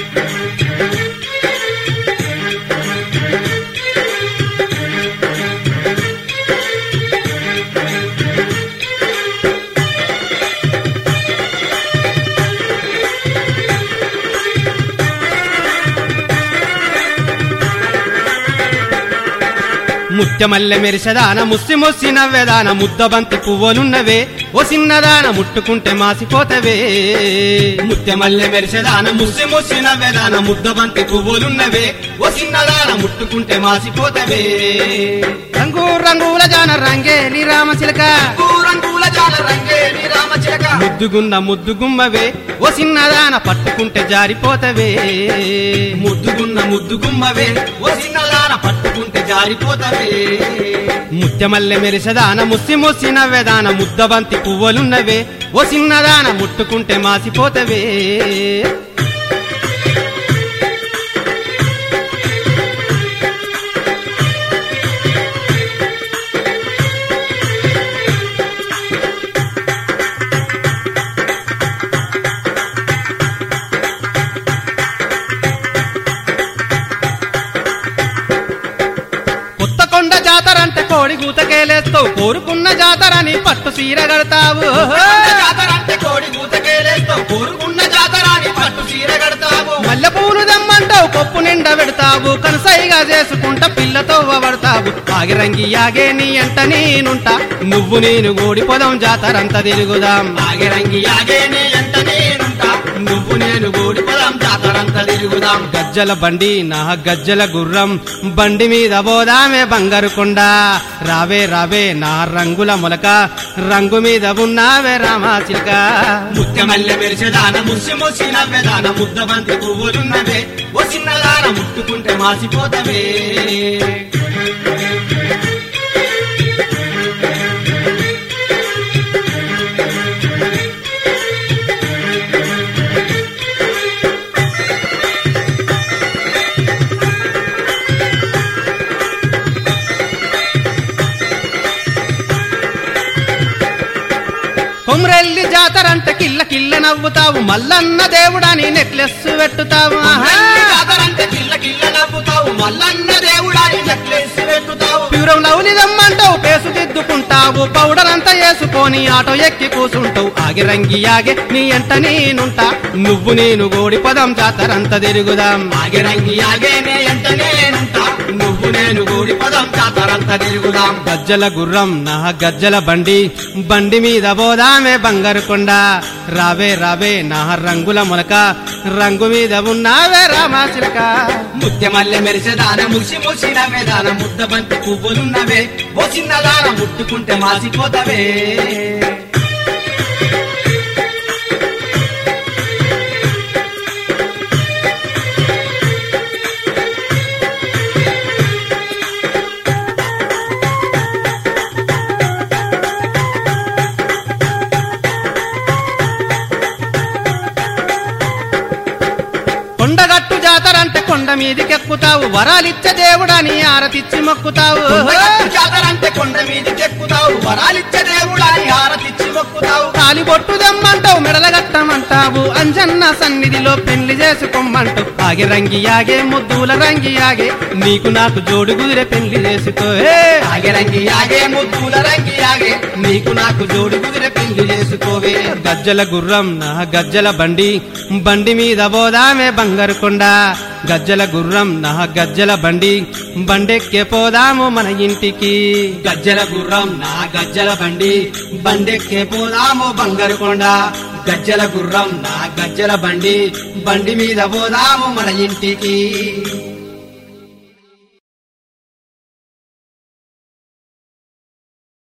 ముత్యమల్లె మెరిసెదాన ముస్సి ముస్సి నవ్వెదాన ముద్దబంతి పువ్వులున్నవే ఓ చిన్నదాన ముట్టుకుంటే మాసిపోతవే. ముత్యమల్లె మెరిసెదాన ముస్సి ముస్సి నవ్వెదాన ముద్దబంతి పువ్వులున్నవే ఓ చిన్నదాన ముట్టుకుంటే మాసిపోతవే. రంగు రంగుల జాన రంగేలి రామచిలక రంగుల జాన రంగేలి రామచిలక ముద్దుగున్న ముద్దుగుమ్మవే ఓ చిన్నదాన పట్టుకుంటే జారిపోతవే. ముద్దుగున్న ముద్దుగుమ్మవే ఓ చిన్నదాన పట్టుకుంటే జారిపోతవే. ముత్యమల్లె మెరిసెదాన ముస్సి ముస్సి నవ్వెదాన ముద్దబంతి పువ్వులున్నవే ఓ చిన్నదాన ముట్టుకుంటే మాసిపోతవే. కొత్తకొండ జాతరంటే కోడి గూతకేలేస్తావు కోరుకున్న జాతరని పట్టు సీర కడతావు. జాతరంటే కోడి గూతకేలేస్తావు కోరుకున్న జాతరాని పట్టు చీర కడతావు. మల్లె పూలు దమ్మంటావు కొప్పు నిండా పెడతావు కనసైగా చేసుకుంటా పిల్లతో పడతావు. ఆగిరంగి యాగే నీ అంట నేనుంటా నువ్వు నేను గోడిపోదాం జాతరంతా తిరుగుదాం. ఆగిరంగి యాగే నీ అంట నేనుంటా నువ్వు నేను గోడిపోదాం జాతరంతా తిరుగుదాం. గజ్జల బండి నా గజ్జల గుర్రం బండి మీద పోదామే బంగారు కొండ. రావే రావే నా రంగుల మొలక రంగు మీద ఉన్నావే రామాచిలక. ముత్యమల్లె మెరిసెదాన ముసి ముసి నవ్వెదాన ముద్దబంతి పువ్వులున్నవే ఓ చిన్నదాన ముట్టుకుంటే మాసిపోతవే. కొమ్రెల్లి జాతరంటే కిల్ల కిల్ల నవ్వుతావు మల్లన్న దేవుడని నెక్లెస్ పెట్టుతావు. జాతరంటే కిల్ల కిల్ల నవ్వుతావు మల్లన్న దేవుడాని నెక్లెస్ పెట్టుతావు. ప్యూరం లవ్లీ దమ్మంటావు పేసు దిద్దుకుంటావు పౌడర్ అంతా వేసుకొని ఆటో ఎక్కి కూసుంటావు. ఆగిరంగి యాగే నీ అంట నేనుంటా నువ్వు నేను గోడిపోదాం జాతరంతా తిరుగుదాం. ఆగిరంగి యాగే నీ అంట నేనుంటా నువ్వు నేను గోడిపోదాం జాతరంతా తిరుగుదాం. గజ్జల గుర్రం నా గజ్జల బండి బండి మీద పోదామే బంగారు కొండ. రావే రావే నా రంగుల మొలక రంగు మీద ఉన్నావే రామాచిలక. ముత్యమల్లె మెరిసెదాన ముసి ముసి నవ్వెదాన ముద్దబంతి పువ్వులున్నవే ఓ చిన్నదాన ముట్టుకుంటే మాసిపోతవే. కొండగట్టు జాతరంటే కొండ మీదికెక్కుతావు వరాలిచ్చే దేవుడని ఆరతిచ్చి మొక్కుతావు. జాతరంటే కొండ మీదికెక్కుతావు వరాలిచ్చే దేవుడాని హారతిచ్చి మొక్కుతావు. తాలిబొట్టు దమ్మంటావు మెడలగట్టమంటావు అంజన్న సన్నిధిలో పెళ్లి చేసుకోమంటావు. ఆగిరంగి యాగే ముద్దుల రంగి యాగే నీకు నాకు జోడు కుదిరే పెళ్లి చేసుకోవే. ఆగిరంగి యాగే ముద్దుల రంగి యాగే నీకు నాకు జోడు కుదిరే పెళ్లి చేసుకోవే. గజ్జల గుర్రం నా గజ్జల బండి బండి మీద పోదామే బంగారు కొండ. గజ్జల గుర్రం నా గజ్జల బండి బండెక్కే పోదాము మన ఇంటికి. గజ్జల గుర్రం నా గజ్జల బండి బండెక్కే పోదాము బంగారు కొండ. గజ్జల గుర్రం నా గజ్జల బండి బండి మీద పోదాము మన ఇంటికి.